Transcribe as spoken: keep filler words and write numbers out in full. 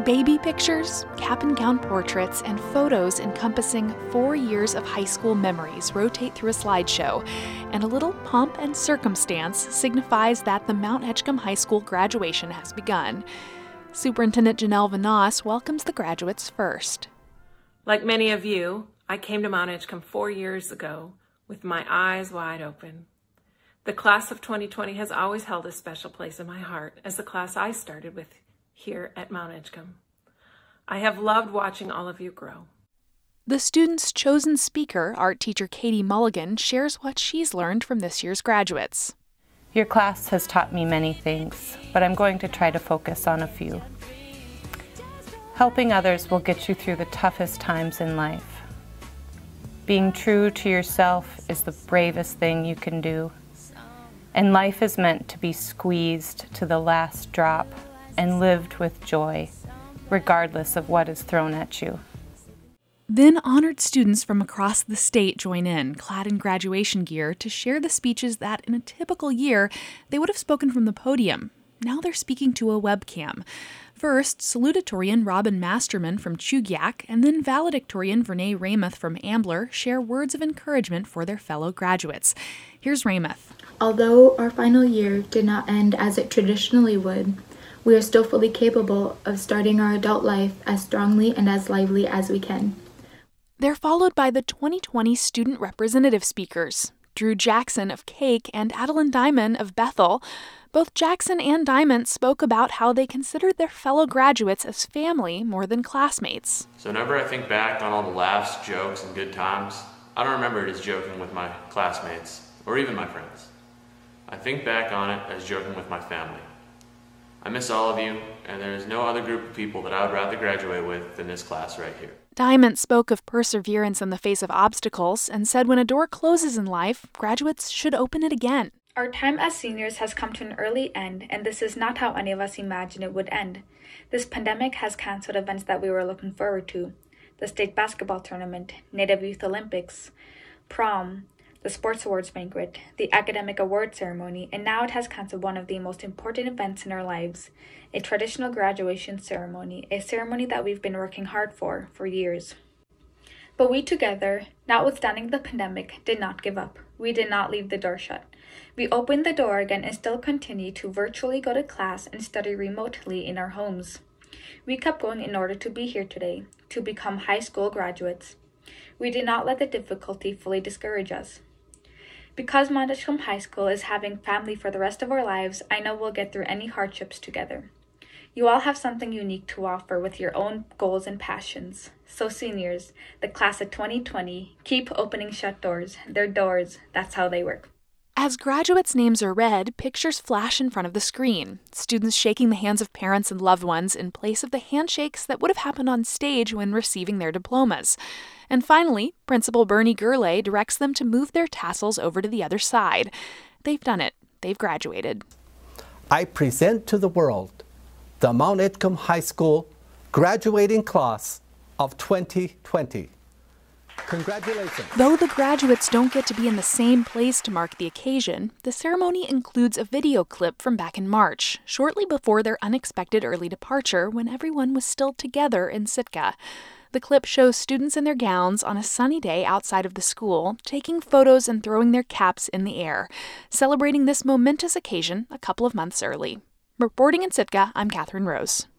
Baby pictures, cap and gown portraits, and photos encompassing four years of high school memories rotate through a slideshow, and a little pomp and circumstance signifies that the Mount Edgecombe High School graduation has begun. Superintendent Janelle Vanasse welcomes the graduates first. Like many of you, I came to Mount Edgecombe four years ago with my eyes wide open. The class of twenty twenty has always held a special place in my heart as the class I started with here at Mount Edgecombe. I have loved watching all of you grow. The students' chosen speaker, art teacher Katie Mulligan, shares what she's learned from this year's graduates. Your class has taught me many things, but I'm going to try to focus on a few. Helping others will get you through the toughest times in life. Being true to yourself is the bravest thing you can do. And life is meant to be squeezed to the last drop and lived with joy, regardless of what is thrown at you. Then honored students from across the state join in, clad in graduation gear, to share the speeches that in a typical year they would have spoken from the podium. Now they're speaking to a webcam. First, salutatorian Robin Masterman from Chugach and then valedictorian Vernay Ramuth from Ambler share words of encouragement for their fellow graduates. Here's Ramuth. Although our final year did not end as it traditionally would, we are still fully capable of starting our adult life as strongly and as lively as we can. They're followed by the twenty twenty student representative speakers, Drew Jackson of Cake and Adeline Diamond of Bethel. Both Jackson and Diamond spoke about how they considered their fellow graduates as family more than classmates. So whenever I think back on all the laughs, jokes, and good times, I don't remember it as joking with my classmates or even my friends. I think back on it as joking with my family. I miss all of you, and there is no other group of people that I would rather graduate with than this class right here. Diamond spoke of perseverance in the face of obstacles and said when a door closes in life, graduates should open it again. Our time as seniors has come to an early end, and this is not how any of us imagined it would end. This pandemic has canceled events that we were looking forward to. The state basketball tournament, Native Youth Olympics, prom, the sports awards banquet, the academic award ceremony, and now it has canceled one of the most important events in our lives, a traditional graduation ceremony, a ceremony that we've been working hard for for years. But we together, notwithstanding the pandemic, did not give up. We did not leave the door shut. We opened the door again and still continue to virtually go to class and study remotely in our homes. We kept going in order to be here today, to become high school graduates. We did not let the difficulty fully discourage us. Because Mount Edgecombe High School is having family for the rest of our lives, I know we'll get through any hardships together. You all have something unique to offer with your own goals and passions. So seniors, the class of twenty twenty, keep opening shut doors. They're doors, that's how they work. As graduates' names are read, pictures flash in front of the screen. Students shaking the hands of parents and loved ones in place of the handshakes that would have happened on stage when receiving their diplomas. And finally, Principal Bernie Gurley directs them to move their tassels over to the other side. They've done it. They've graduated. I present to the world the Mount Edgecombe High School graduating class of twenty twenty. Congratulations. Though the graduates don't get to be in the same place to mark the occasion, the ceremony includes a video clip from back in March, shortly before their unexpected early departure when everyone was still together in Sitka. The clip shows students in their gowns on a sunny day outside of the school, taking photos and throwing their caps in the air, celebrating this momentous occasion a couple of months early. Reporting in Sitka, I'm Catherine Rose.